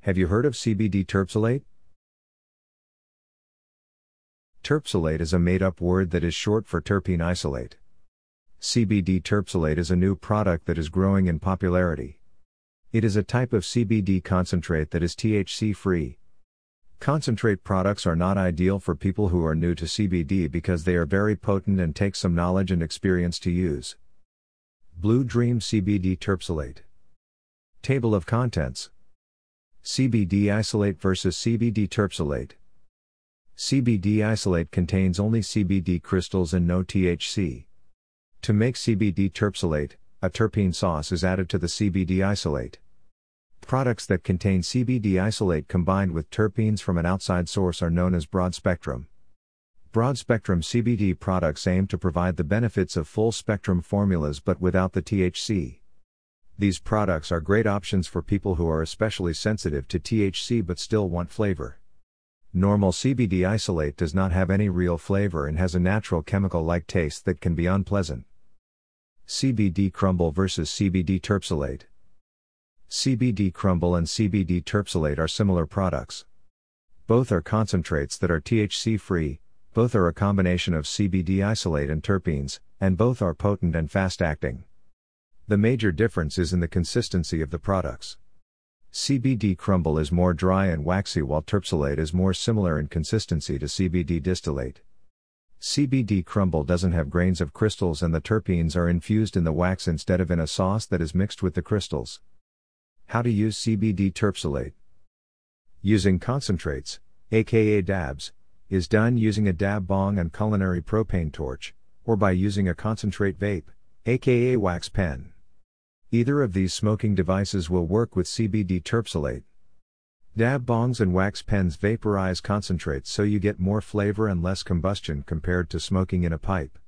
Have you heard of CBD terpsilate? Terpsilate is a made-up word that is short for terpene isolate. CBD terpsilate is a new product that is growing in popularity. It is a type of CBD concentrate that is THC-free. Concentrate products are not ideal for people who are new to CBD because they are very potent and take some knowledge and experience to use. Blue Dream CBD terpsilate. Table of contents. CBD isolate versus CBD terpsilate. CBD isolate contains only CBD crystals and no THC. To make CBD terpsilate, a terpene sauce is added to the CBD isolate. Products that contain CBD isolate combined with terpenes from an outside source are known as broad-spectrum. Broad-spectrum CBD products aim to provide the benefits of full-spectrum formulas but without the THC. These products are great options for people who are especially sensitive to THC but still want flavor. Normal CBD isolate does not have any real flavor and has a natural chemical-like taste that can be unpleasant. CBD crumble versus CBD terpsilate. CBD crumble and CBD terpsilate are similar products. Both are concentrates that are THC-free, both are a combination of CBD isolate and terpenes, and both are potent and fast-acting. The major difference is in the consistency of the products. CBD crumble is more dry and waxy while terpsilate is more similar in consistency to CBD distillate. CBD crumble doesn't have grains of crystals and the terpenes are infused in the wax instead of in a sauce that is mixed with the crystals. How to use CBD terpsilate. Using concentrates, aka dabs, is done using a dab bong and culinary propane torch, or by using a concentrate vape, aka wax pen. Either of these smoking devices will work with CBD terpsilate. Dab bongs and wax pens vaporize concentrates so you get more flavor and less combustion compared to smoking in a pipe.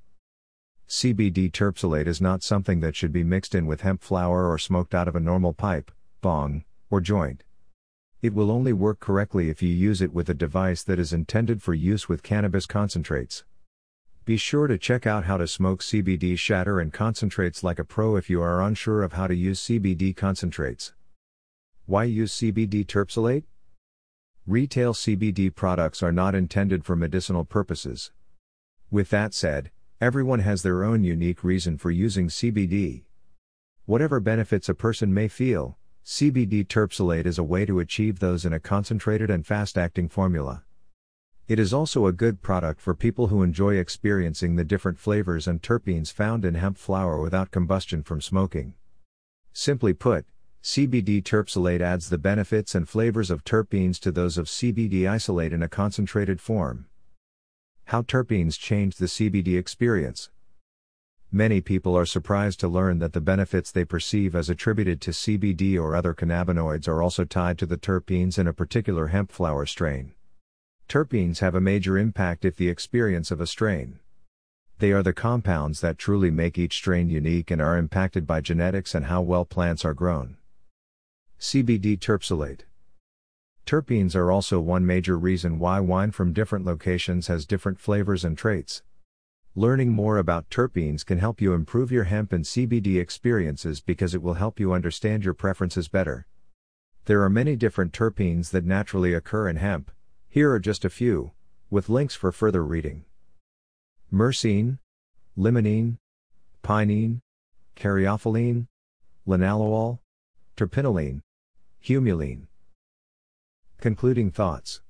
CBD terpsilate is not something that should be mixed in with hemp flower or smoked out of a normal pipe, bong, or joint. It will only work correctly if you use it with a device that is intended for use with cannabis concentrates. Be sure to check out how to smoke CBD shatter and concentrates like a pro if you are unsure of how to use CBD concentrates. Why use CBD terpsilate? Retail CBD products are not intended for medicinal purposes. With that said, everyone has their own unique reason for using CBD. Whatever benefits a person may feel, CBD terpsilate is a way to achieve those in a concentrated and fast-acting formula. It is also a good product for people who enjoy experiencing the different flavors and terpenes found in hemp flower without combustion from smoking. Simply put, CBD terpsilate adds the benefits and flavors of terpenes to those of CBD isolate in a concentrated form. How terpenes change the CBD experience. Many people are surprised to learn that the benefits they perceive as attributed to CBD or other cannabinoids are also tied to the terpenes in a particular hemp flower strain. Terpenes have a major impact if the experience of a strain. They are the compounds that truly make each strain unique and are impacted by genetics and how well plants are grown. CBD terpsilate. Terpenes are also one major reason why wine from different locations has different flavors and traits. Learning more about terpenes can help you improve your hemp and CBD experiences because it will help you understand your preferences better. There are many different terpenes that naturally occur in hemp. Here are just a few, with links for further reading. Myrcene, limonene, pinene, caryophyllene, linalool, terpinolene, humulene. Concluding thoughts.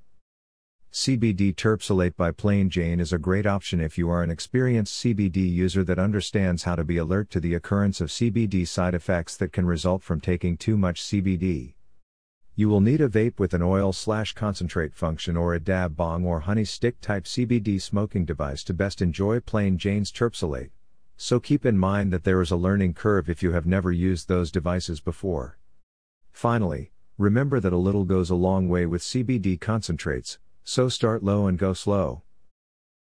CBD terpsilate by Plain Jane is a great option if you are an experienced CBD user that understands how to be alert to the occurrence of CBD side effects that can result from taking too much CBD. You will need a vape with an oil/concentrate function or a dab bong or honey stick type CBD smoking device to best enjoy Plain Jane's terpsilate, so keep in mind that there is a learning curve if you have never used those devices before. Finally, remember that a little goes a long way with CBD concentrates, so start low and go slow.